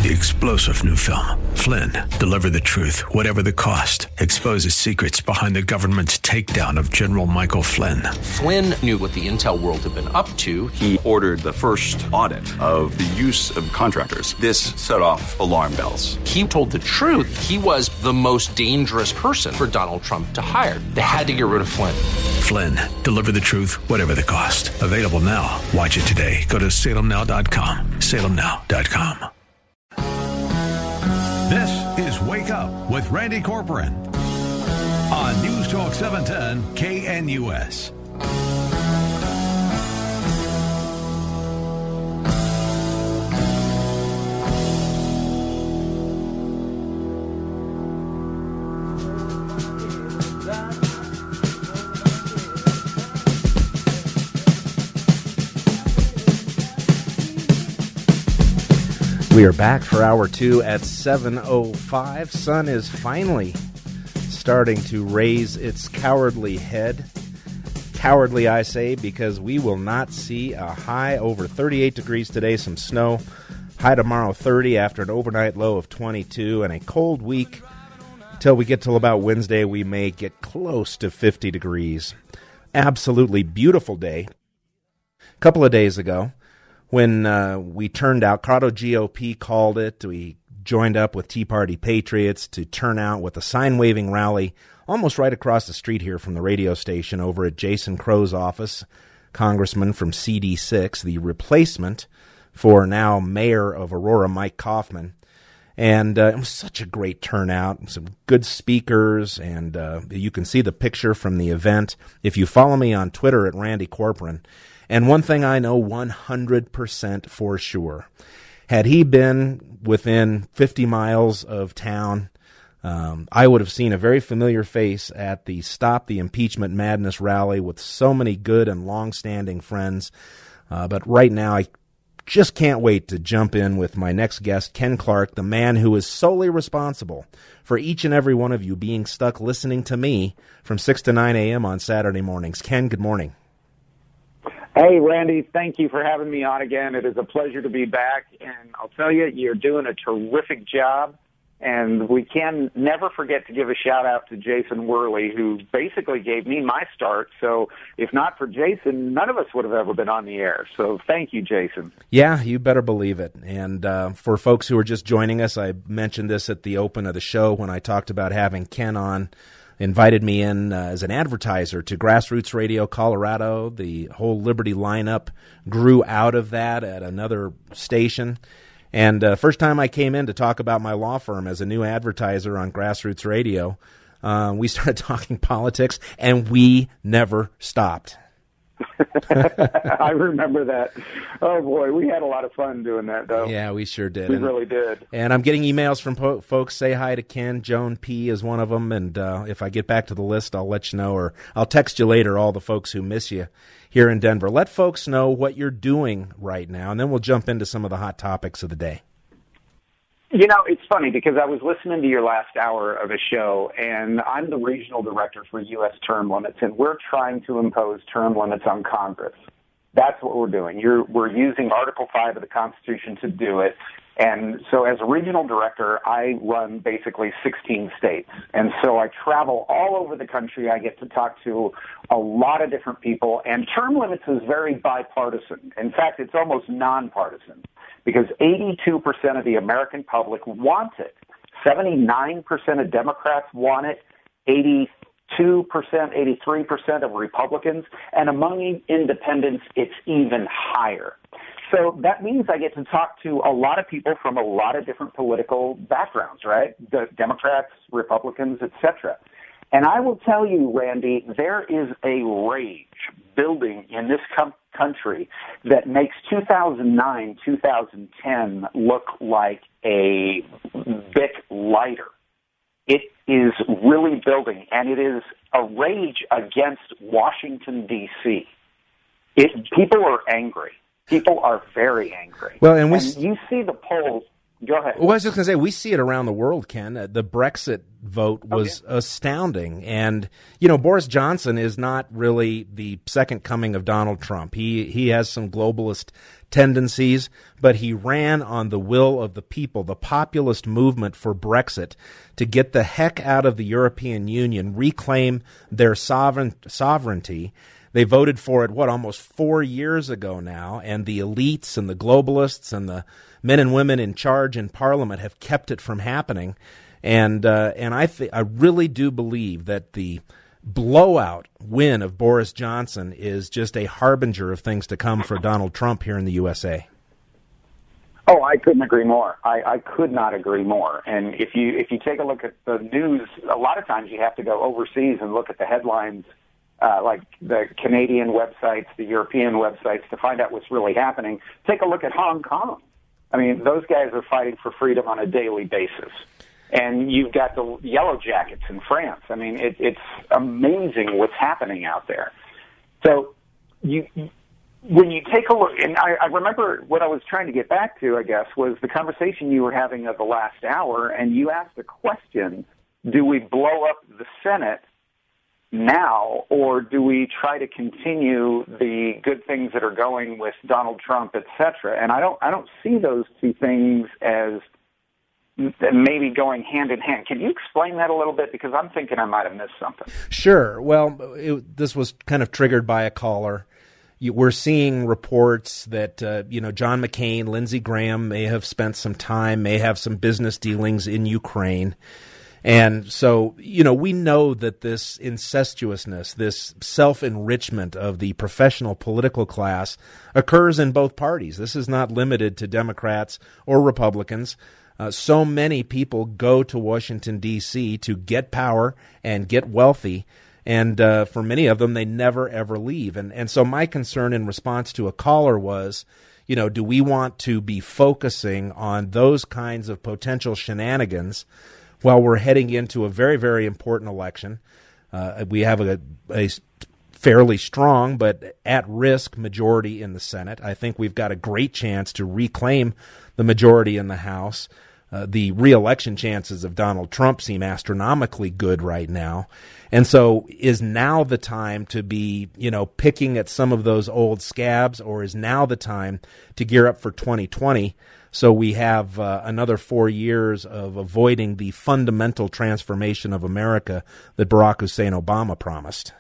The explosive new film, Flynn, deliver the truth, whatever the cost, exposes secrets behind the government's takedown of General Michael Flynn. Flynn knew what the intel world had been up to. He ordered the first audit of the use of contractors. This set off alarm bells. He told the truth. He was the most dangerous person for Donald Trump to hire. They had to get rid of Flynn. Flynn, deliver the truth, whatever the cost. Available now. Watch it today. Go to salemnow.com. salemnow.com. This is Wake Up with Randy Corcoran on News Talk 710 KNUS. We are back for hour two at 7:05. Sun is finally starting to raise its cowardly head. Cowardly, I say, because we will not see a high over 38 degrees today, some snow. High tomorrow 30 after an overnight low of 22, and a cold week. Till we get till about Wednesday, we may get close to 50 degrees. Absolutely beautiful day. A couple of days ago, when we turned out, Colorado GOP called it. We joined up with Tea Party Patriots to turn out with a sign-waving rally almost right across the street here from the radio station over at Jason Crow's office, congressman from CD6, the replacement for now mayor of Aurora, Mike Kaufman. And it was such a great turnout, some good speakers, and you can see the picture from the event if you follow me on Twitter at Randy Corcoran. And one thing I know 100% for sure, had he been within 50 miles of town, I would have seen a very familiar face at the Stop the Impeachment Madness rally with so many good and long-standing friends. But right now, I just can't wait to jump in with my next guest, Ken Clark, the man who is solely responsible for each and every one of you being stuck listening to me from 6 to 9 a.m. on Saturday mornings. Ken, good morning. Hey, Randy, thank you for having me on again. It is a pleasure to be back, and I'll tell you, you're doing a terrific job, and we can never forget to give a shout-out to Jason Worley, who basically gave me my start. So if not for Jason, none of us would have ever been on the air. So thank you, Jason. Yeah, you better believe it. And for folks who are just joining us, I mentioned this at the open of the show when I talked about having Ken on. Invited me in as an advertiser to Grassroots Radio Colorado. The whole Liberty lineup grew out of that at another station. And first time I came in to talk about my law firm as a new advertiser on Grassroots Radio, we started talking politics, and we never stopped. I remember that. Oh, boy, we had a lot of fun doing that, though. Yeah, we sure did. We really did. And I'm getting emails from folks, say hi to Ken. Joan P. is one of them, and if I get back to the list, I'll let you know, or I'll text you later, all the folks who miss you here in Denver. Let folks know what you're doing right now, and then we'll jump into some of the hot topics of the day. You know, it's funny because I was listening to your last hour of a show, and I'm the regional director for U.S. term limits, and we're trying to impose term limits on Congress. That's what we're doing. We're using Article 5 of the Constitution to do it. And so as a regional director, I run basically 16 states. And so I travel all over the country. I get to talk to a lot of different people. And term limits is very bipartisan. In fact, it's almost nonpartisan because 82% of the American public want it. 79% of Democrats want it. 83% of Republicans, and among independents, it's even higher. So that means I get to talk to a lot of people from a lot of different political backgrounds, right? The Democrats, Republicans, etc. And I will tell you, Randy, there is a rage building in this country that makes 2009, 2010 look like a bit lighter. It is really building, and it is a rage against Washington, D.C. People are angry. People are very angry. Well, and you see the polls. Go ahead. Well, I was just going to say, we see it around the world, Ken. The Brexit vote was astounding. And, Boris Johnson is not really the second coming of Donald Trump. He has some globalist tendencies, but he ran on the will of the people, the populist movement for Brexit, to get the heck out of the European Union, reclaim their sovereignty. They voted for it, almost 4 years ago now, and the elites and the globalists and the men and women in charge in Parliament have kept it from happening. And I really do believe that the blowout win of Boris Johnson is just a harbinger of things to come for Donald Trump here in the USA. Oh, I couldn't agree more. I could not agree more. And if you take a look at the news, a lot of times you have to go overseas and look at the headlines, like the Canadian websites, the European websites, to find out what's really happening. Take a look at Hong Kong. I mean, those guys are fighting for freedom on a daily basis. And you've got the Yellow Jackets in France. I mean, it's amazing what's happening out there. So when you take a look, and I remember what I was trying to get back to, I guess, was the conversation you were having of the last hour, and you asked the question, do we blow up the Senate now, or do we try to continue the good things that are going with Donald Trump, et cetera? And I don't see those two things as maybe going hand in hand. Can you explain that a little bit? Because I'm thinking I might have missed something. Sure. Well, this was kind of triggered by a caller. We're seeing reports that, John McCain, Lindsey Graham may have spent some time, may have some business dealings in Ukraine. And so, we know that this incestuousness, this self-enrichment of the professional political class occurs in both parties. This is not limited to Democrats or Republicans. So many people go to Washington, D.C. to get power and get wealthy. And for many of them, they never, ever leave. And so my concern in response to a caller was, do we want to be focusing on those kinds of potential shenanigans while we're heading into a very, very important election? We have a fairly strong but at-risk majority in the Senate. I think we've got a great chance to reclaim the majority in the House. The re-election chances of Donald Trump seem astronomically good right now. And so is now the time to be, picking at some of those old scabs, or is now the time to gear up for 2020 so we have another 4 years of avoiding the fundamental transformation of America that Barack Hussein Obama promised?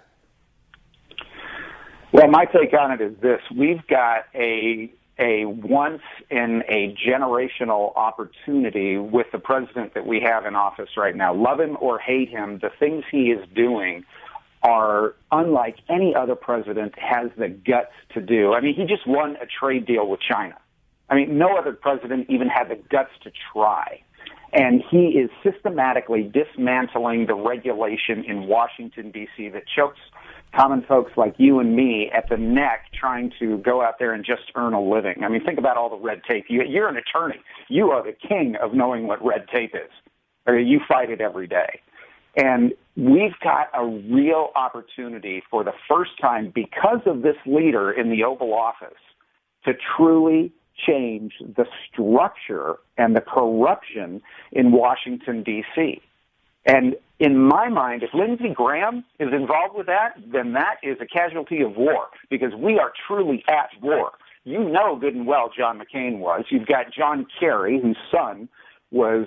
Well, my take on it is this. We've got a once in a generational opportunity with the president that we have in office right now. Love him or hate him, the things he is doing are unlike any other president has the guts to do. I mean, he just won a trade deal with China. I mean, no other president even had the guts to try. And he is systematically dismantling the regulation in Washington, D.C. that chokes common folks like you and me at the neck trying to go out there and just earn a living. I mean, think about all the red tape. You're an attorney. You are the king of knowing what red tape is. Or you fight it every day. And we've got a real opportunity for the first time because of this leader in the Oval Office to truly change the structure and the corruption in Washington, D.C. And in my mind, if Lindsey Graham is involved with that, then that is a casualty of war, because we are truly at war. You know good and well John McCain was. You've got John Kerry, whose son was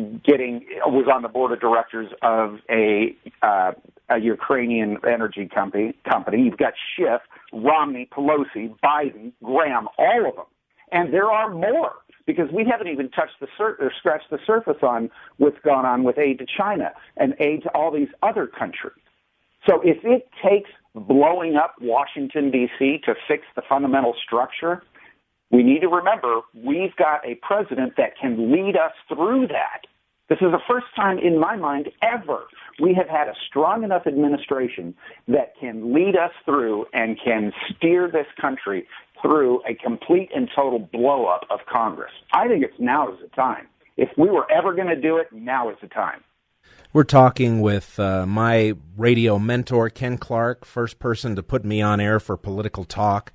on the board of directors of a Ukrainian energy company. You've got Schiff, Romney, Pelosi, Biden, Graham, all of them. And there are more, because we haven't even scratched the surface on what's gone on with aid to China and aid to all these other countries. So if it takes blowing up Washington, D.C. to fix the fundamental structure, we need to remember we've got a president that can lead us through that. This is the first time in my mind ever we have had a strong enough administration that can lead us through and can steer this country through a complete and total blow-up of Congress. I think now is the time. If we were ever going to do it, now is the time. We're talking with my radio mentor, Ken Clark, first person to put me on air for Political Talk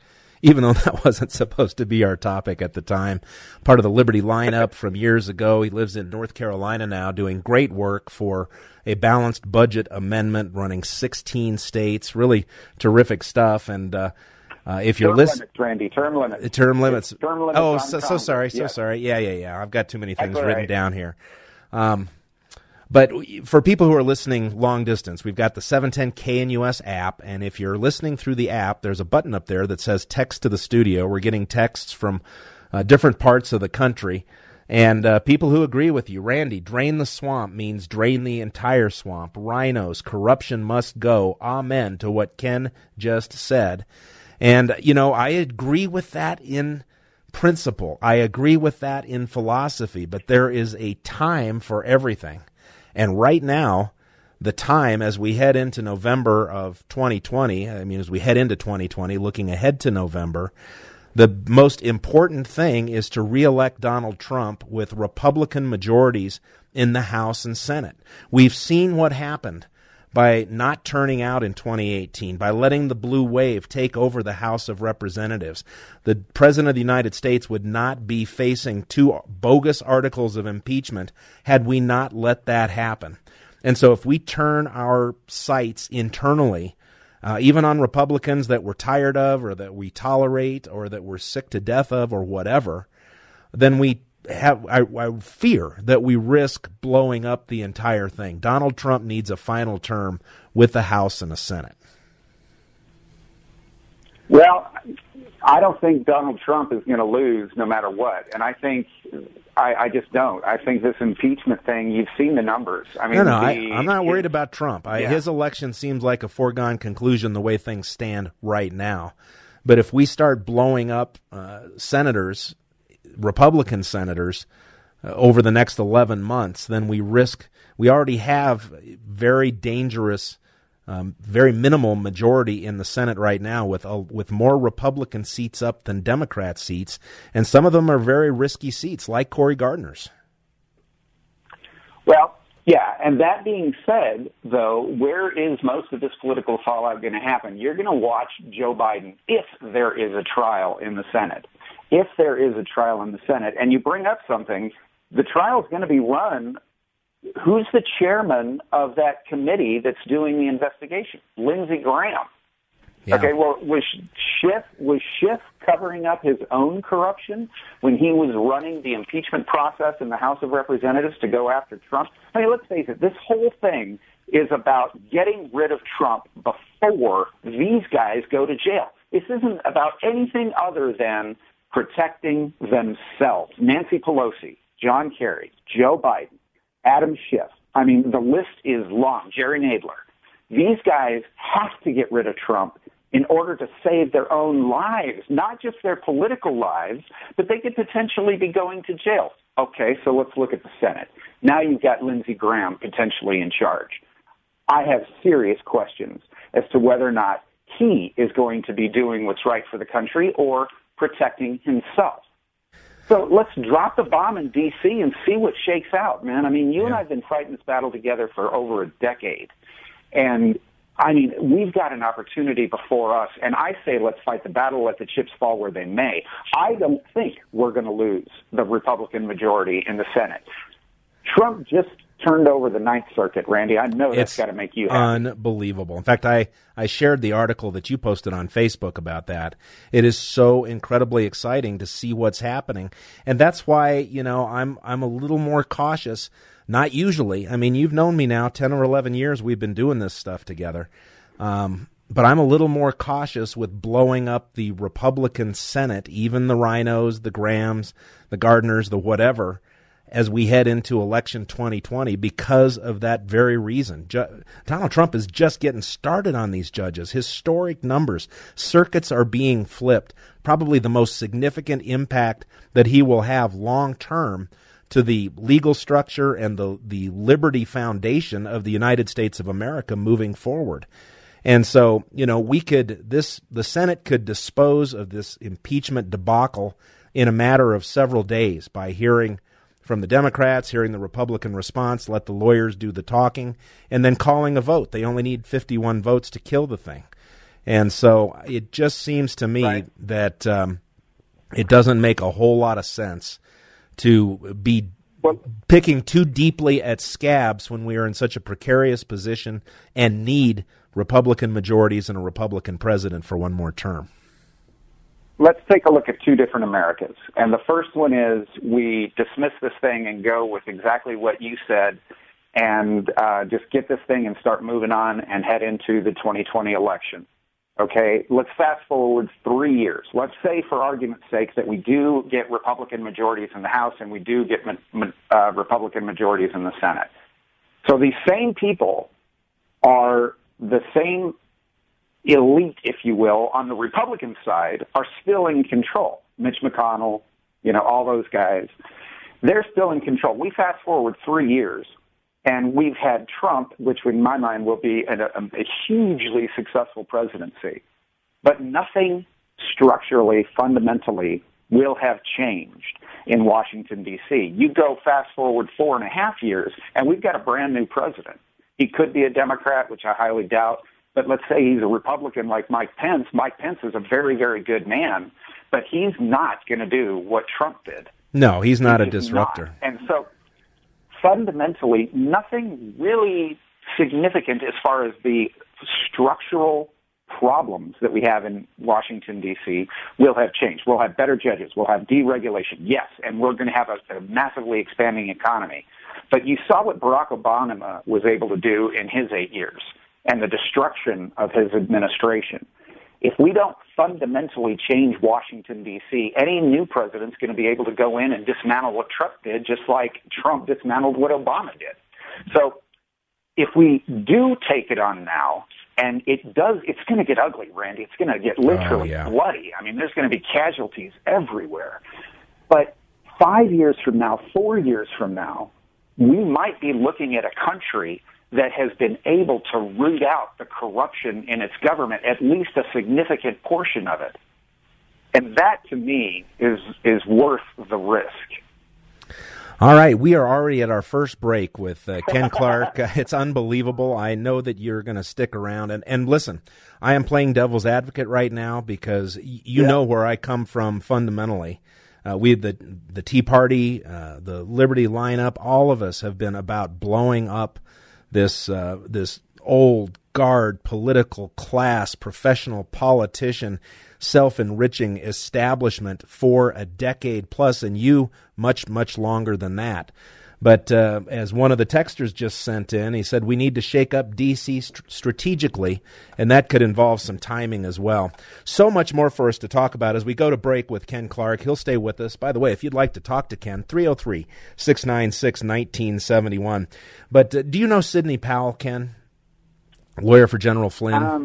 even though that wasn't supposed to be our topic at the time. Part of the Liberty lineup from years ago. He lives in North Carolina now, doing great work for a balanced budget amendment running 16 states. Really terrific stuff. And if you're listening, Randy, term limits. Term limits. Term limits. Oh, so sorry. Yeah. I've got too many things written down here. But for people who are listening long distance, we've got the 710 KNUS app, and if you're listening through the app, there's a button up there that says text to the studio. We're getting texts from different parts of the country, and people who agree with you. Randy, drain the swamp means drain the entire swamp. Rhinos, corruption must go. Amen to what Ken just said. And, I agree with that in principle. I agree with that in philosophy, but there is a time for everything. And right now, the time as we head into November of 2020, as we head into 2020, looking ahead to November, the most important thing is to reelect Donald Trump with Republican majorities in the House and Senate. We've seen what happened by not turning out in 2018, by letting the blue wave take over the House of Representatives. The President of the United States would not be facing 2 bogus articles of impeachment had we not let that happen. And so if we turn our sights internally, even on Republicans that we're tired of or that we tolerate or that we're sick to death of or whatever, then I fear that we risk blowing up the entire thing. Donald Trump needs a final term with the House and the Senate. Well, I don't think Donald Trump is going to lose no matter what. And I think, I just don't. I think this impeachment thing, you've seen the numbers. I'm not worried about Trump. His election seems like a foregone conclusion the way things stand right now. But if we start blowing up senators, Republican senators, over the next 11 months, then we already have very dangerous, very minimal majority in the Senate right now with more Republican seats up than Democrat seats, and some of them are very risky seats, like Cory Gardner's. Well, yeah, and that being said, though, where is most of this political fallout going to happen? You're going to watch Joe Biden, if there is a trial in the Senate. If there is a trial in the Senate, and you bring up something, the trial is going to be run. Who's the chairman of that committee that's doing the investigation? Lindsey Graham. Yeah. Okay, well, was Schiff covering up his own corruption when he was running the impeachment process in the House of Representatives to go after Trump? Let's face it, this whole thing is about getting rid of Trump before these guys go to jail. This isn't about anything other than protecting themselves. Nancy Pelosi, John Kerry, Joe Biden, Adam Schiff. The list is long. Jerry Nadler. These guys have to get rid of Trump in order to save their own lives, not just their political lives, but they could potentially be going to jail. Okay, so let's look at the Senate. Now you've got Lindsey Graham potentially in charge. I have serious questions as to whether or not he is going to be doing what's right for the country or protecting himself. So let's drop the bomb in D.C. and see what shakes out, man. You and I have been fighting this battle together for over a decade. And, we've got an opportunity before us. And I say let's fight the battle, let the chips fall where they may. I don't think we're going to lose the Republican majority in the Senate. Trump just turned over the Ninth Circuit, Randy. I know that's got to make you happy. Unbelievable. In fact, I shared the article that you posted on Facebook about that. It is so incredibly exciting to see what's happening. And that's why, I'm a little more cautious. Not usually. You've known me now 10 or 11 years. We've been doing this stuff together. But I'm a little more cautious with blowing up the Republican Senate, even the Rhinos, the Grahams, the Gardners, the whatever, as we head into election 2020 because of that very reason. Donald Trump is just getting started on these judges. Historic numbers. Circuits are being flipped. Probably the most significant impact that he will have long term to the legal structure and the liberty foundation of the United States of America moving forward. And so, the Senate could dispose of this impeachment debacle in a matter of several days by hearing from the Democrats, hearing the Republican response, let the lawyers do the talking, and then calling a vote. They only need 51 votes to kill the thing. And so it just seems to me that it doesn't make a whole lot of sense to be picking too deeply at scabs when we are in such a precarious position and need Republican majorities and a Republican president for one more term. Let's take a look at two different Americas. And the first one is we dismiss this thing and go with exactly what you said and just get this thing and start moving on and head into the 2020 election. Okay, let's fast forward 3 years. Let's say, for argument's sake, that we do get Republican majorities in the House and we do get Republican majorities in the Senate. So these same people are the same elite, if you will, on the Republican side are still in control. Mitch McConnell, all those guys, they're still in control. We fast forward 3 years. And we've had Trump, which in my mind will be a hugely successful presidency. But nothing structurally, fundamentally, will have changed in Washington, D.C. You go fast forward 4.5 years, and we've got a brand new president. He could be a Democrat, which I highly doubt. But let's say he's a Republican like Mike Pence. Mike Pence is a very, very good man, but he's not going to do what Trump did. No, he's not a disruptor. Not. And so fundamentally, nothing really significant as far as the structural problems that we have in Washington, D.C. will have changed. We'll have better judges. We'll have deregulation, yes, and we're going to have a massively expanding economy. But you saw what Barack Obama was able to do in his 8 years and the destruction of his administration. If we don't fundamentally change Washington, D.C., any new president's going to be able to go in and dismantle what Trump did, just like Trump dismantled what Obama did. So if we do take it on now, and it's going to get ugly, Randy. It's going to get literally bloody. I mean, there's going to be casualties everywhere. But 5 years from now, 4 years from now, we might be looking at a country that has been able to root out the corruption in its government, at least a significant portion of it. And that, to me, is worth the risk. All right, we are already at our first break with Ken Clark. It's unbelievable. I know that you're going to stick around. And listen, I am playing devil's advocate right now because you know where I come from fundamentally. We had the Tea Party, the Liberty lineup, all of us have been about blowing up this old guard political class, professional politician, self-enriching establishment for a decade plus, and you much, much longer than that. But as one of the texters just sent in, he said we need to shake up D.C. strategically, and that could involve some timing as well. So much more for us to talk about as we go to break with Ken Clark. He'll stay with us. By the way, if you'd like to talk to Ken, 303-696-1971. But do you know Sidney Powell, Ken? Lawyer for General Flynn?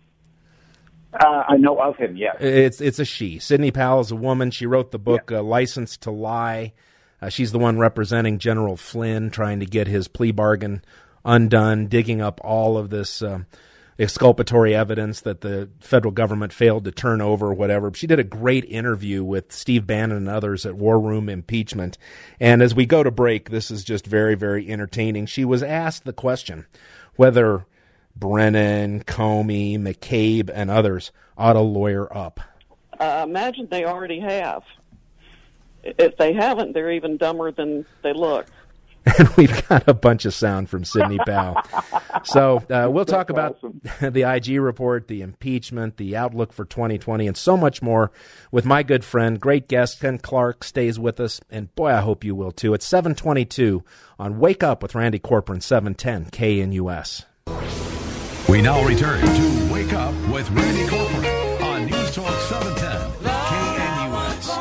I know of him, yes. It's a she. Sidney Powell is a woman. She wrote the book License to Lie. She's the one representing General Flynn, trying to get his plea bargain undone, digging up all of this exculpatory evidence that the federal government failed to turn over, whatever. She did a great interview with Steve Bannon and others at War Room Impeachment. And as we go to break, this is just very, very entertaining. She was asked the question whether Brennan, Comey, McCabe, and others ought to lawyer up. Imagine they already have. If they haven't, they're even dumber than they look. And we've got a bunch of sound from Sidney Powell. So we'll talk about the IG report, the impeachment, the outlook for 2020, and so much more with my good friend, great guest, Ken Clark, stays with us. And boy, I hope you will too. It's 7:22 on Wake Up with Randy Corcoran, 710 KNUS. We now return to Wake Up with Randy Corcoran on News Talk 710 KNUS.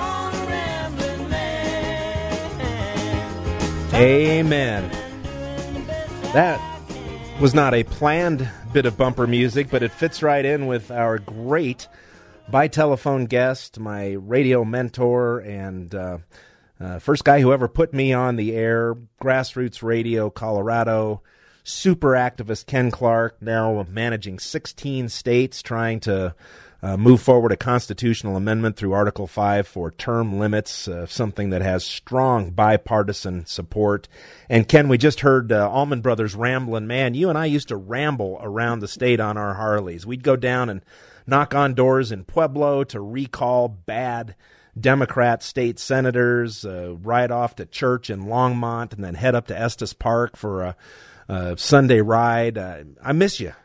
Amen. That was not a planned bit of bumper music, but it fits right in with our great by-telephone guest, my radio mentor, and first guy who ever put me on the air, Grassroots Radio, Colorado, super activist Ken Clark, now managing 16 states, trying to move forward a constitutional amendment through Article 5 for term limits, something that has strong bipartisan support. And Ken, we just heard Allman Brothers rambling. Man, you and I used to ramble around the state on our Harleys. We'd go down and knock on doors in Pueblo to recall bad Democrat state senators, ride off to church in Longmont, and then head up to Estes Park for a Sunday ride. I miss you.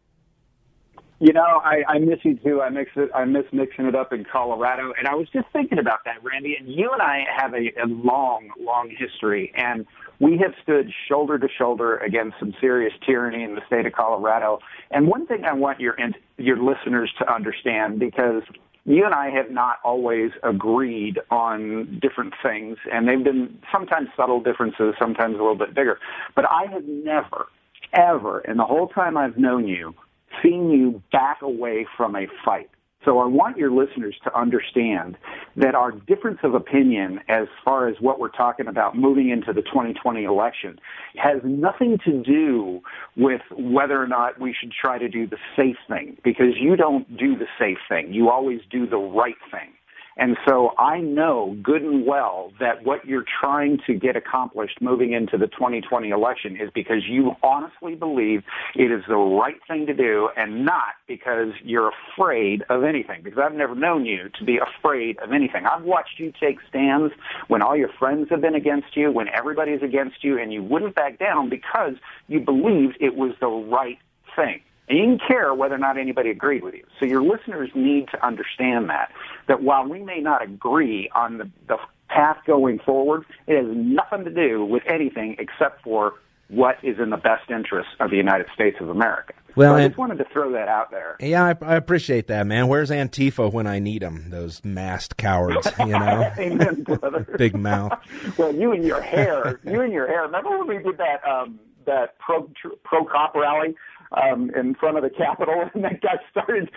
You know, I miss you too. I miss mixing it up in Colorado. And I was just thinking about that, Randy. And you and I have a long, long history. And we have stood shoulder to shoulder against some serious tyranny in the state of Colorado. And one thing I want your listeners to understand, because you and I have not always agreed on different things, and they've been sometimes subtle differences, sometimes a little bit bigger. But I have never, ever, in the whole time I've known you, seen you back away from a fight. So I want your listeners to understand that our difference of opinion as far as what we're talking about moving into the 2020 election has nothing to do with whether or not we should try to do the safe thing, because you don't do the safe thing. You always do the right thing. And so I know good and well that what you're trying to get accomplished moving into the 2020 election is because you honestly believe it is the right thing to do, and not because you're afraid of anything, because I've never known you to be afraid of anything. I've watched you take stands when all your friends have been against you, when everybody's against you, and you wouldn't back down because you believed it was the right thing. And you didn't care whether or not anybody agreed with you. So your listeners need to understand that while we may not agree on the path going forward, it has nothing to do with anything except for what is in the best interest of the United States of America. Well, so I just wanted to throw that out there. Yeah, I appreciate that, man. Where's Antifa when I need them? Those masked cowards, you know? Amen, brother. Big mouth. Well, you and your hair. Remember when we did that pro-cop rally? In front of the Capitol, and that guy started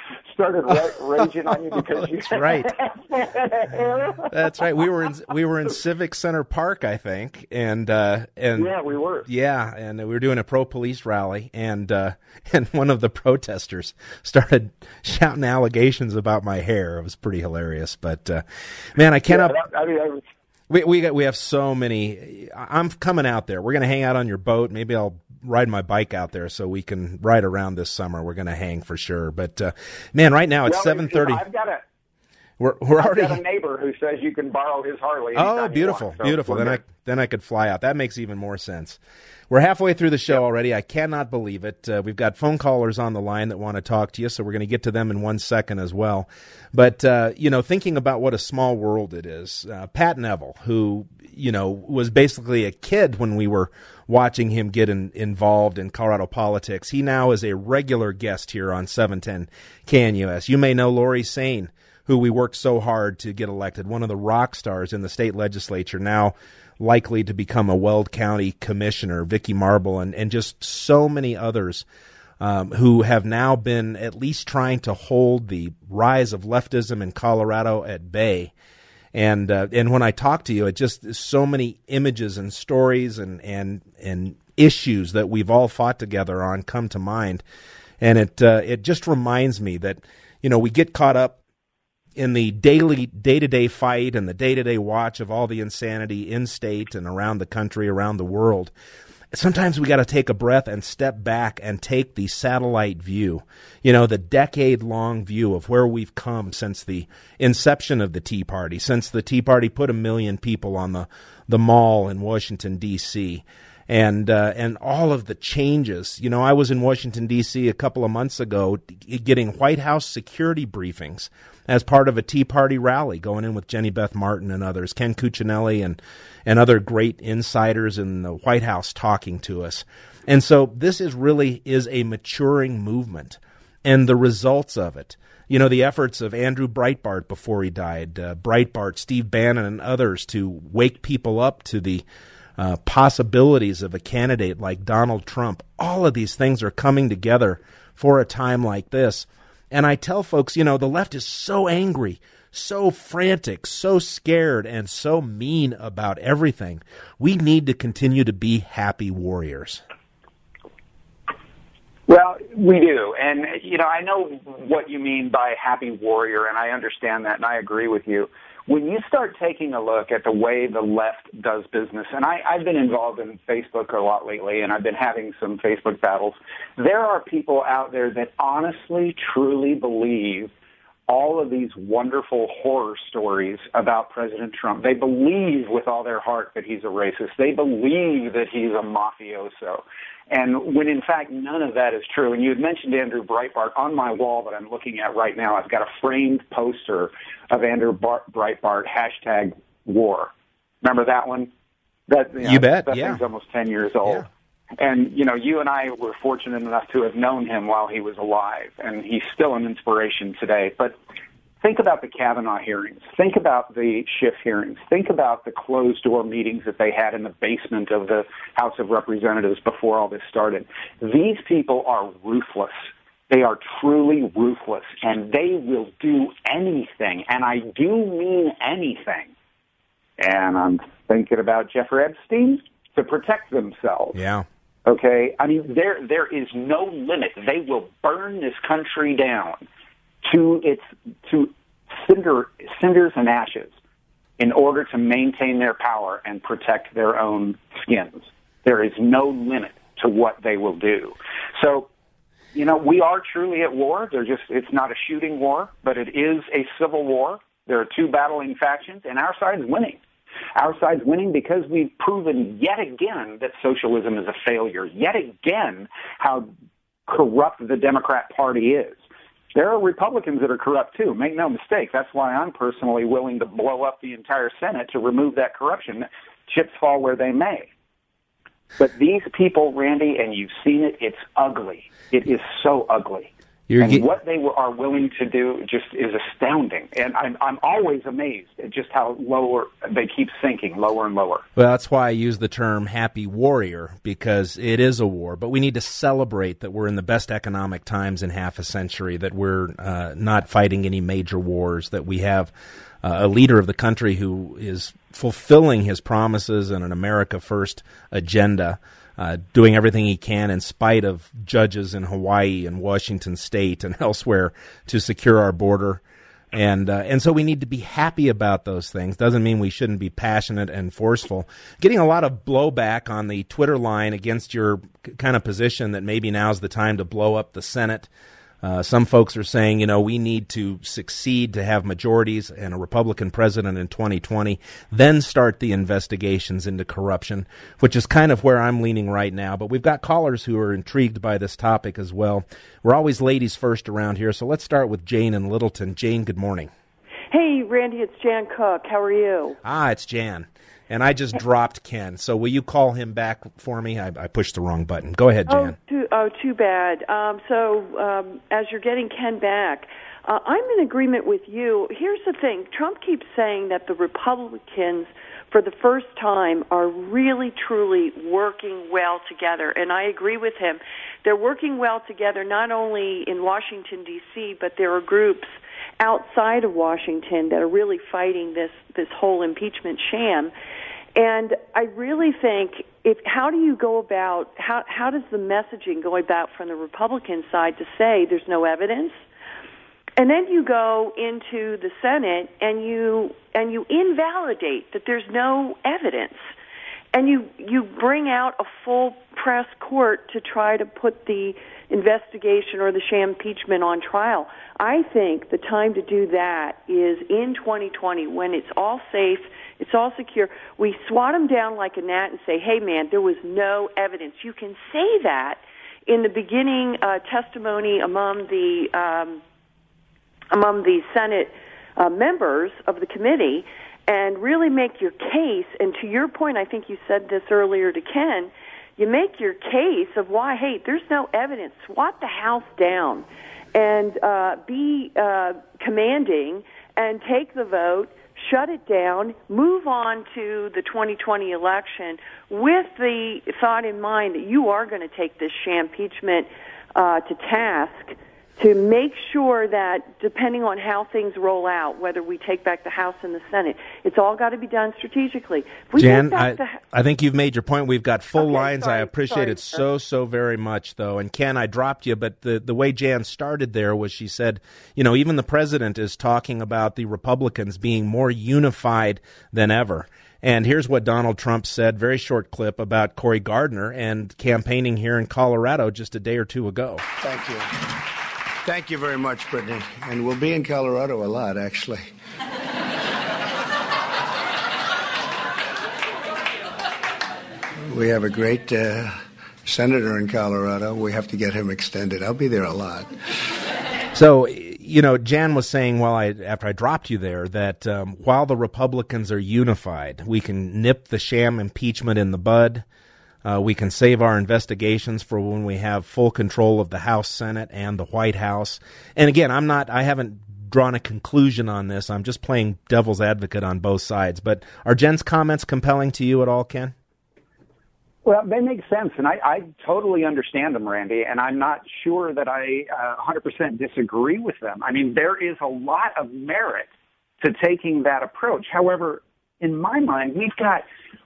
raging on you because you That's right. hair. That's right. We were in Civic Center Park, I think, and yeah, we were. Yeah, and we were doing a pro-police rally, and one of the protesters started shouting allegations about my hair. It was pretty hilarious, but man, I cannot. Yeah, We have so many. I'm coming out there. We're going to hang out on your boat. Maybe I'll ride my bike out there so we can ride around this summer. We're going to hang for sure. But man, right now it's 7:30. We're already. I've got a neighbor who says you can borrow his Harley. Oh, beautiful, want, so beautiful. Then I could fly out. That makes even more sense. We're halfway through the show already. I cannot believe it. We've got phone callers on the line that want to talk to you, so we're going to get to them in 1 second as well. But, thinking about what a small world it is, Pat Neville, who, was basically a kid when we were watching him get involved in Colorado politics, he now is a regular guest here on 710 KNUS. You may know Lori Sain, who we worked so hard to get elected, one of the rock stars in the state legislature, now likely to become a Weld County commissioner, Vicky Marble, and just so many others who have now been at least trying to hold the rise of leftism in Colorado at bay. And when I talk to you, it just so many images and stories and issues that we've all fought together on come to mind, and it just reminds me that we get caught up in the day-to-day fight and the day-to-day watch of all the insanity in state and around the country, around the world. Sometimes we got to take a breath and step back and take the satellite view, the decade-long view of where we've come since the inception of the Tea Party, since the Tea Party put 1 million people on the mall in Washington, D.C., and all of the changes. I was in Washington, D.C. a couple of months ago getting White House security briefings as part of a Tea Party rally, going in with Jenny Beth Martin and others, Ken Cuccinelli and other great insiders in the White House talking to us. And so this is a maturing movement, and the results of it. The efforts of Andrew Breitbart before he died, Breitbart, Steve Bannon, and others to wake people up to the possibilities of a candidate like Donald Trump. All of these things are coming together for a time like this. And I tell folks, the left is so angry, so frantic, so scared, and so mean about everything. We need to continue to be happy warriors. Well, We do. And, I know what you mean by happy warrior, and I understand that, and I agree with you. When you start taking a look at the way the left does business, and I've been involved in Facebook a lot lately, and I've been having some Facebook battles, there are people out there that honestly, truly believe all of these wonderful horror stories about President Trump. They believe with all their heart that he's a racist. They believe that he's a mafioso. And when, in fact, none of that is true. And you had mentioned Andrew Breitbart. On my wall that I'm looking at right now, I've got a framed poster of Andrew Breitbart, #war. Remember that one? You bet, that yeah. thing's almost 10 years old. Yeah. And, you and I were fortunate enough to have known him while he was alive, and he's still an inspiration today. But think about the Kavanaugh hearings. Think about the Schiff hearings. Think about the closed-door meetings that they had in the basement of the House of Representatives before all this started. These people are ruthless. They are truly ruthless, and they will do anything, and I do mean anything. And I'm thinking about Jeffrey Epstein, to protect themselves. Yeah. Okay? I mean, there is no limit. They will burn this country down to cinders and ashes in order to maintain their power and protect their own skins. There is no limit to what they will do. So, we are truly at war. It's not a shooting war, but it is a civil war. There are two battling factions, and our side is winning. Our side's winning because we've proven yet again that socialism is a failure, yet again how corrupt the Democrat Party is. There are Republicans that are corrupt, too. Make no mistake. That's why I'm personally willing to blow up the entire Senate to remove that corruption. Chips fall where they may. But these people, Randy, and you've seen it, it's ugly. It is so ugly. What they are willing to do just is astounding. And I'm always amazed at just how lower they keep sinking, lower and lower. Well, that's why I use the term happy warrior, because it is a war. But we need to celebrate that we're in the best economic times in half a century, that we're not fighting any major wars, that we have a leader of the country who is fulfilling his promises and an America First agenda, doing everything he can in spite of judges in Hawaii and Washington State and elsewhere to secure our border. And so we need to be happy about those things. Doesn't mean we shouldn't be passionate and forceful. Getting a lot of blowback on the Twitter line against your kind of position that maybe now's the time to blow up the Senate. Some folks are saying, we need to succeed to have majorities and a Republican president in 2020, then start the investigations into corruption, which is kind of where I'm leaning right now. But we've got callers who are intrigued by this topic as well. We're always ladies first around here, so let's start with Jane in Littleton. Jane, good morning. Hey, Randy, it's Jan Cook. How are you? It's Jan. And I just dropped Ken, so will you call him back for me? I pushed the wrong button. Go ahead, Jan. Too bad. As you're getting Ken back, I'm in agreement with you. Here's the thing. Trump keeps saying that the Republicans, for the first time, are really, truly working well together, and I agree with him. They're working well together not only in Washington, D.C., but there are groups outside of Washington that are really fighting this whole impeachment sham. And I really think, how does the messaging go about from the Republican side to say there's no evidence? And then you go into the Senate and you invalidate that there's no evidence. And you bring out a full press court to try to put the investigation or the sham impeachment on trial. I think the time to do that is in 2020 when it's all safe, it's all secure. We swat them down like a gnat and say, hey, man, there was no evidence. You can say that in the beginning testimony among the Senate members of the committee and really make your case. And to your point, I think you said this earlier to Ken, you make your case of why, hey, there's no evidence. Swat the House down and be commanding and take the vote, shut it down, move on to the 2020 election with the thought in mind that you are going to take this sham impeachment to task to make sure that, depending on how things roll out, whether we take back the House and the Senate, it's all got to be done strategically. If we Jan, take back I think you've made your point. We've got full lines. Sorry, I appreciate it so very much, though. And Ken, I dropped you, but the way Jan started there was she said, even the president is talking about the Republicans being more unified than ever. And here's what Donald Trump said, very short clip, about Cory Gardner and campaigning here in Colorado just a day or two ago. Thank you. Thank you very much, Brittany. And we'll be in Colorado a lot, actually. We have a great senator in Colorado. We have to get him extended. I'll be there a lot. So, Jan was saying, after I dropped you there, that while the Republicans are unified, we can nip the sham impeachment in the bud. We can save our investigations for when we have full control of the House, Senate, and the White House. And again, I haven't drawn a conclusion on this. I'm just playing devil's advocate on both sides. But are Jen's comments compelling to you at all, Ken? Well, they make sense, and I totally understand them, Randy, and I'm not sure that I 100% disagree with them. I mean, there is a lot of merit to taking that approach. However, in my mind, we've got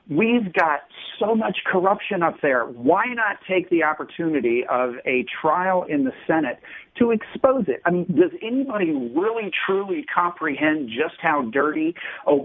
so much corruption up there. Why not take the opportunity of a trial in the Senate to expose it? I mean, does anybody really, truly comprehend just how dirty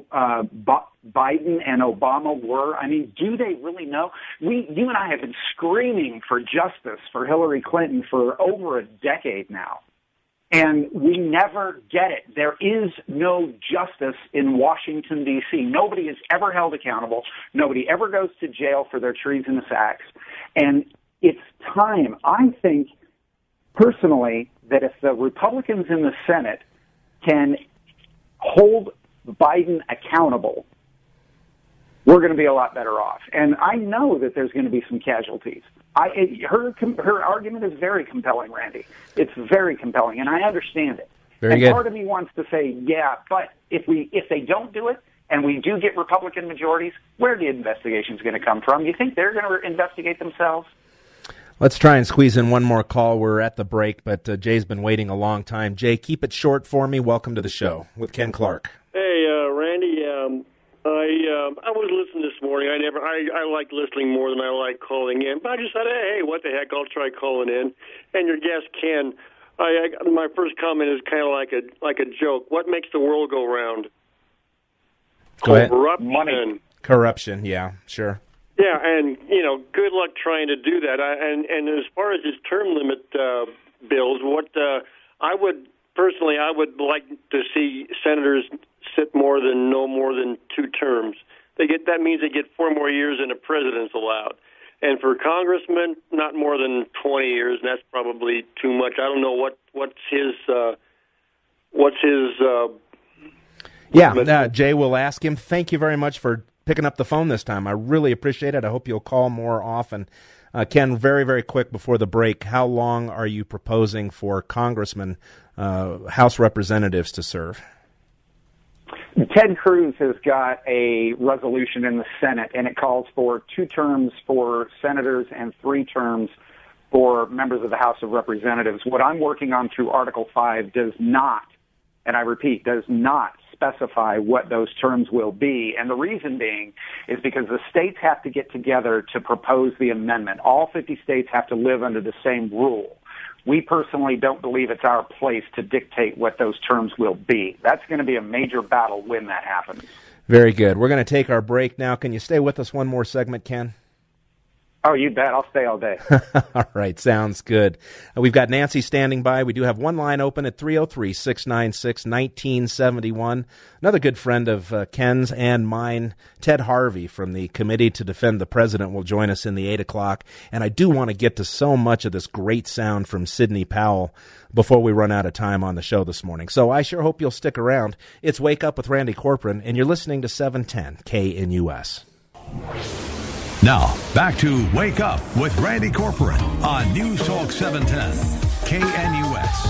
Biden and Obama were? I mean, do they really know? You and I have been screaming for justice for Hillary Clinton for over a decade now. And we never get it. There is no justice in Washington, D.C. Nobody is ever held accountable. Nobody ever goes to jail for their treasonous acts. And it's time, I think, personally, that if the Republicans in the Senate can hold Biden accountable, we're going to be a lot better off. And I know that there's going to be some casualties. Her argument is very compelling, Randy. It's very compelling, and I understand it. Very good. Part of me wants to say, yeah, but if they don't do it and we do get Republican majorities, where are the investigations going to come from? You think they're going to investigate themselves? Let's try and squeeze in one more call. We're at the break, but Jay's been waiting a long time. Jay, keep it short for me. Welcome to the show with Ken Clark. Hey, Randy. I was listening this morning. I like listening more than I like calling in. But I just said, hey, what the heck? I'll try calling in. And your guest, Ken, my first comment is kind of like a joke. What makes the world go round? Go ahead. Corruption. Money. Corruption, yeah, sure. Yeah, and, good luck trying to do that. And as far as his term limit bills, I would like to see senators sit no more than 2 terms. That means they get 4 more years than a president's allowed. And for congressmen, not more than 20 years, and that's probably too much. I don't know what's his. Jay, we'll ask him. Thank you very much for picking up the phone this time. I really appreciate it. I hope you'll call more often. Ken, very, very quick before the break, how long are you proposing for congressmen, House representatives to serve? Ted Cruz has got a resolution in the Senate, and it calls for 2 terms for senators and 3 terms for members of the House of Representatives. What I'm working on through Article 5 does not, and I repeat, does not specify what those terms will be. And the reason being is because the states have to get together to propose the amendment. All 50 states have to live under the same rule. We personally don't believe it's our place to dictate what those terms will be. That's going to be a major battle when that happens. Very good. We're going to take our break now. Can you stay with us one more segment, Ken? Oh, you bet. I'll stay all day. All right. Sounds good. We've got Nancy standing by. We do have one line open at 303-696-1971. Another good friend of Ken's and mine, Ted Harvey from the Committee to Defend the President, will join us in the 8 o'clock. And I do want to get to so much of this great sound from Sidney Powell before we run out of time on the show this morning. So I sure hope you'll stick around. It's Wake Up with Randy Corcoran, and you're listening to 710 KNUS. Now, back to Wake Up with Randy Corcoran on News Talk 710, KNUS.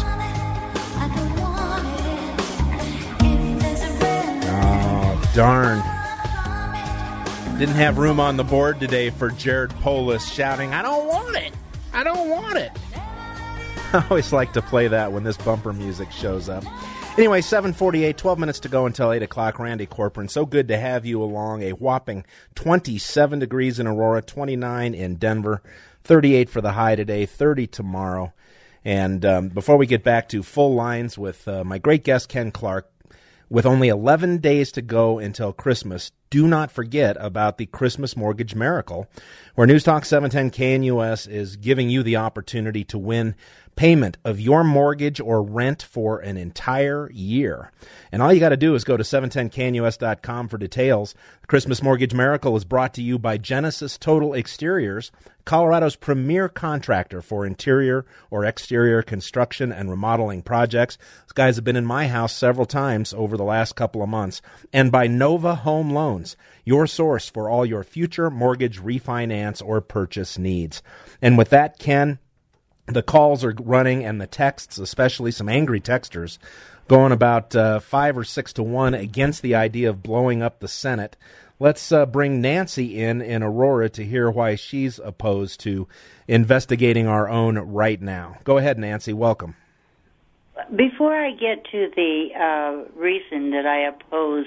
Oh, darn. Didn't have room on the board today for Jared Polis shouting, "I don't want it! I don't want it!" I always like to play that when this bumper music shows up. Anyway, 7:48, 12 minutes to go until 8 o'clock. Randy Corcoran, so good to have you along. A whopping 27 degrees in Aurora, 29 in Denver, 38 for the high today, 30 tomorrow. And before we get back to full lines with my great guest, Ken Clark, with only 11 days to go until Christmas, do not forget about the Christmas Mortgage Miracle, where News Talk 710 KNUS is giving you the opportunity to win payment of your mortgage or rent for an entire year. And all you got to do is go to 710knus.com for details. The Christmas Mortgage Miracle is brought to you by Genesis Total Exteriors, Colorado's premier contractor for interior or exterior construction and remodeling projects. These guys have been in my house several times over the last couple of months. And by Nova Home Loans, your source for all your future mortgage refinance or purchase needs. And with that, Ken, the calls are running and the texts, especially some angry texters, going about 5 or 6 to 1 against the idea of blowing up the Senate. Let's bring Nancy in Aurora to hear why she's opposed to investigating our own right now. Go ahead, Nancy. Welcome. Before I get to the reason that I oppose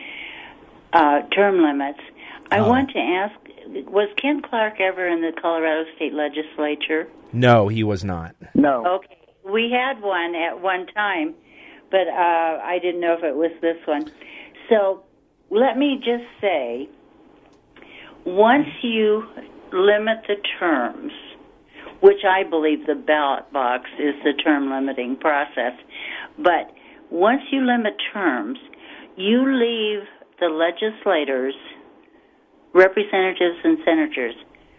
term limits, I want to ask, was Ken Clark ever in the Colorado State Legislature? No, he was not. No. Okay. We had one at one time, but I didn't know if it was this one. So let me just say, once you limit the terms, which I believe the ballot box is the term limiting process, but once you limit terms, you leave the legislators, representatives and senators,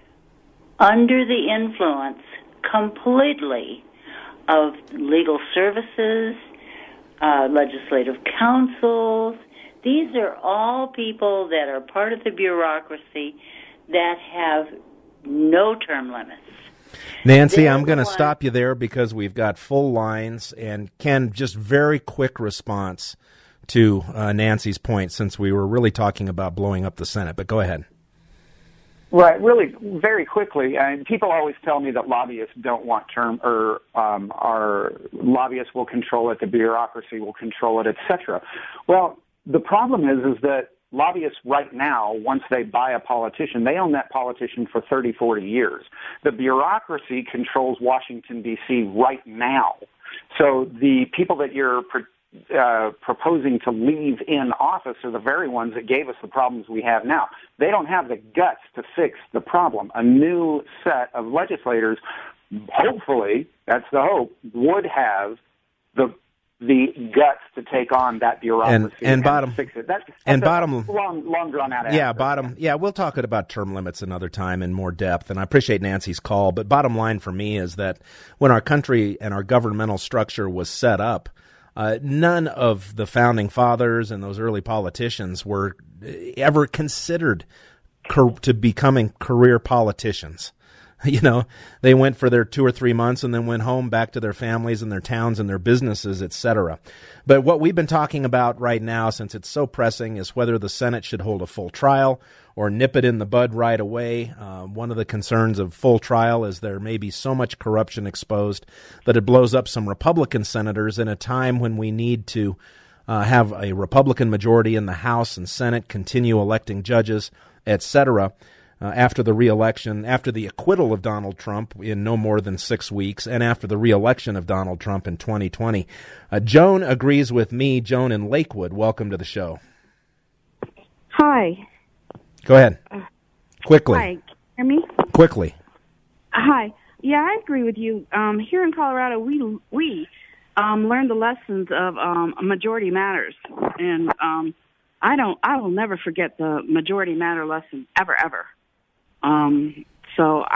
under the influence completely of legal services, legislative councils. These are all people that are part of the bureaucracy that have no term limits. Nancy, I'm going to stop you there because we've got full lines. And Ken, just very quick response to Nancy's point, since we were really talking about blowing up the Senate. But go ahead. Right, really, very quickly. People always tell me that lobbyists don't want term, or our lobbyists will control it, the bureaucracy will control it, etc. Well, the problem is that lobbyists right now, once they buy a politician, they own that politician for 30, 40 years. The bureaucracy controls Washington, D.C. right now. So the people that you're proposing to leave in office are the very ones that gave us the problems we have now. They don't have the guts to fix the problem. A new set of legislators, hopefully, that's the hope, would have the guts to take on that bureaucracy and fix it. That's long drawn out answer. We'll talk about term limits another time in more depth, and I appreciate Nancy's call, but bottom line for me is that when our country and our governmental structure was set up, none of the founding fathers and those early politicians were ever considered to becoming career politicians. You know, they went for their 2 or 3 months and then went home back to their families and their towns and their businesses, etc. But what we've been talking about right now, since it's so pressing, is whether the Senate should hold a full trial or nip it in the bud right away. One of the concerns of full trial is there may be so much corruption exposed that it blows up some Republican senators in a time when we need to have a Republican majority in the House and Senate, continue electing judges, etc. After the re-election, after the acquittal of Donald Trump in no more than 6 weeks, and after the re-election of Donald Trump in 2020. Joan agrees with me. Joan in Lakewood, welcome to the show. Hi. Go ahead. Quickly. Hi. Can you hear me? Quickly. Hi. Yeah, I agree with you. Here in Colorado, we learned the lessons of majority matters, and I will never forget the majority matter lesson ever. So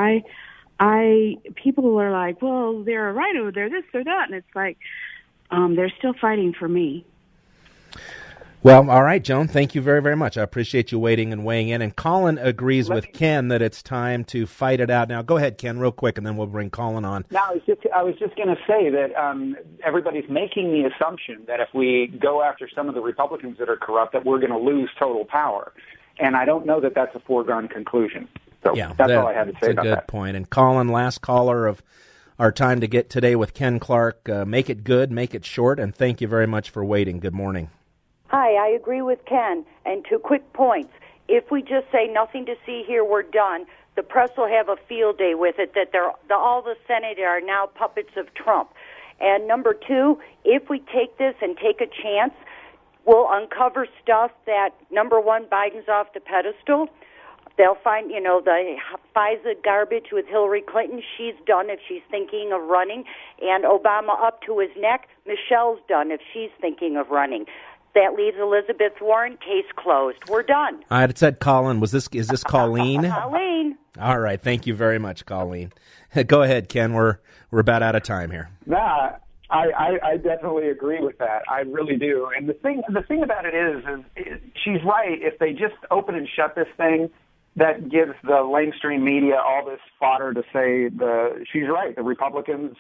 people are like, well, they're right over there, this or that, and it's like, they're still fighting for me. Well, all right, Joan, thank you very, very much. I appreciate you waiting and weighing in. And Colin agrees with Ken that it's time to fight it out. Now, go ahead, Ken, real quick, and then we'll bring Colin on. No, I was just going to say that everybody's making the assumption that if we go after some of the Republicans that are corrupt, that we're going to lose total power. And I don't know that that's a foregone conclusion. So that's all I had to say about that. That's a good point. And Colin, last caller of our time to get today with Ken Clark. Make it good, make it short, and thank you very much for waiting. Good morning. Hi, I agree with Ken. And 2 quick points. If we just say nothing to see here, we're done, the press will have a field day with it that all the Senate are now puppets of Trump. And number 2, if we take this and take a chance, we'll uncover stuff that, number 1, Biden's off the pedestal. They'll find, the FISA garbage with Hillary Clinton. She's done if she's thinking of running. And Obama up to his neck. Michelle's done if she's thinking of running. That leaves Elizabeth Warren, case closed. We're done. I had said Colin. Is this Colleen? Colleen. All right. Thank you very much, Colleen. Go ahead, Ken. We're about out of time here. Nah, I definitely agree with that. I really do. And the thing about it is she's right. If they just open and shut this thing, that gives the mainstream media all this fodder to say she's right. The Republicans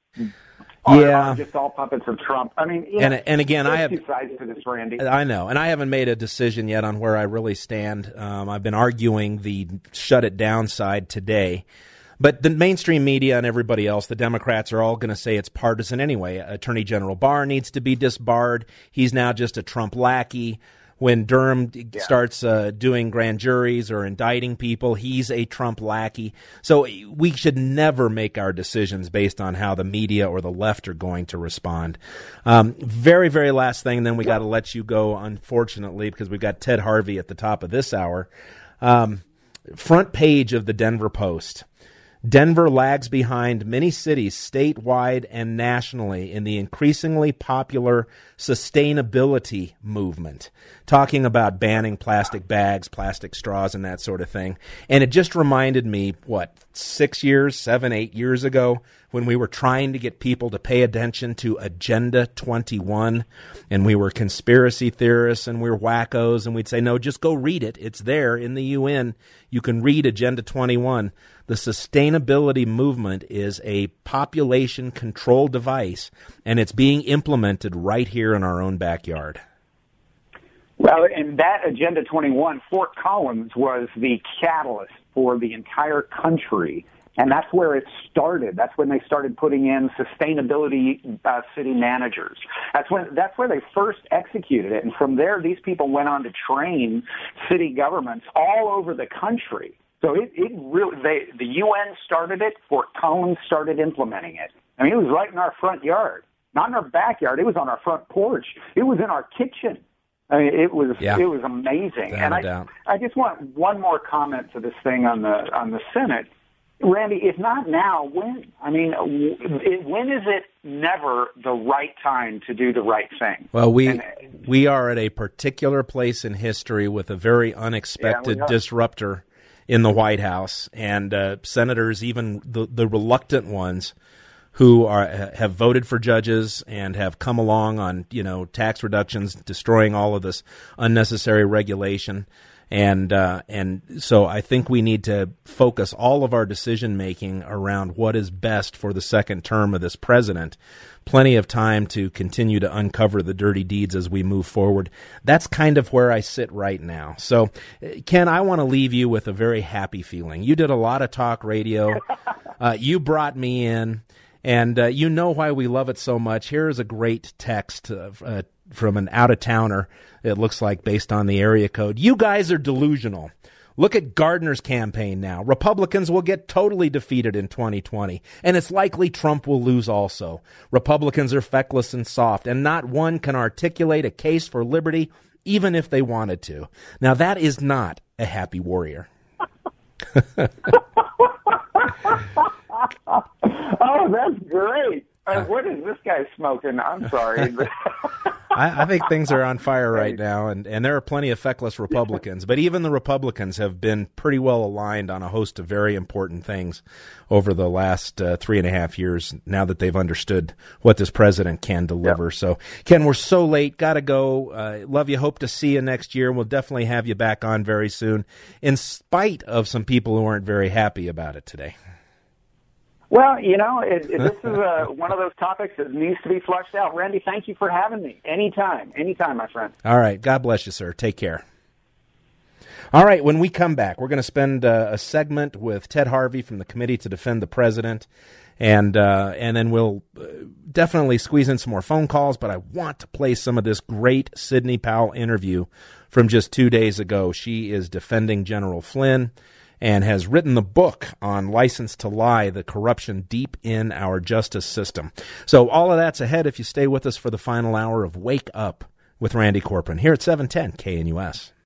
are just all puppets of Trump. I mean, and again, I have 2 sides to this, Randy. I know, and I haven't made a decision yet on where I really stand. I've been arguing the shut it down side today. But the mainstream media and everybody else, the Democrats, are all going to say it's partisan anyway. Attorney General Barr needs to be disbarred. He's now just a Trump lackey. When Durham starts doing grand juries or indicting people, he's a Trump lackey. So we should never make our decisions based on how the media or the left are going to respond. Very, very last thing, and then we got to let you go, unfortunately, because we've got Ted Harvey at the top of this hour. Front page of the Denver Post. Denver lags behind many cities statewide and nationally in the increasingly popular sustainability movement, talking about banning plastic bags, plastic straws, and that sort of thing. And it just reminded me, 7, 8 years ago, when we were trying to get people to pay attention to Agenda 21, and we were conspiracy theorists and we were wackos, and we'd say, no, just go read it. It's there in the UN. You can read Agenda 21. The sustainability movement is a population control device, and it's being implemented right here in our own backyard. Well, and that Agenda 21, Fort Collins was the catalyst for the entire country, and that's where it started. That's when they started putting in sustainability city managers. That's where they first executed it, and from there, these people went on to train city governments all over the country. So the UN started it. Fort Collins started implementing it. I mean, it was right in our front yard, not in our backyard. It was on our front porch. It was in our kitchen. I mean, it was amazing. And I just want one more comment to this thing on the Senate, Randy. If not now, when? I mean, when is it never the right time to do the right thing? Well, we are at a particular place in history with a very unexpected disruptor in the White House, and senators, even the reluctant ones, who have voted for judges and have come along on tax reductions, destroying all of this unnecessary regulation, and so I think we need to focus all of our decision making around what is best for the second term of this president. Plenty of time to continue to uncover the dirty deeds as we move forward. That's kind of where I sit right now. So, Ken, I want to leave you with a very happy feeling. You did a lot of talk radio. You brought me in, and you know why we love it so much. Here's a great text from an out-of-towner, it looks like, based on the area code. You guys are delusional. Look at Gardner's campaign now. Republicans will get totally defeated in 2020, and it's likely Trump will lose also. Republicans are feckless and soft, and not one can articulate a case for liberty, even if they wanted to. Now, that is not a happy warrior. Oh, that's great. What is this guy smoking? I'm sorry. I think things are on fire right now, and there are plenty of feckless Republicans. But even the Republicans have been pretty well aligned on a host of very important things over the last 3.5 years, now that they've understood what this president can deliver. Yep. So, Ken, we're so late. Got to go. Love you. Hope to see you next year. We'll definitely have you back on very soon, in spite of some people who aren't very happy about it today. Well, this is one of those topics that needs to be flushed out. Randy, thank you for having me. Anytime, my friend. All right. God bless you, sir. Take care. All right, when we come back, we're going to spend a segment with Ted Harvey from the Committee to Defend the President, and then we'll definitely squeeze in some more phone calls, but I want to play some of this great Sidney Powell interview from just 2 days ago. She is defending General Flynn and has written the book on License to Lie, the corruption deep in our justice system. So all of that's ahead if you stay with us for the final hour of Wake Up with Randy Corcoran here at 710 KNUS.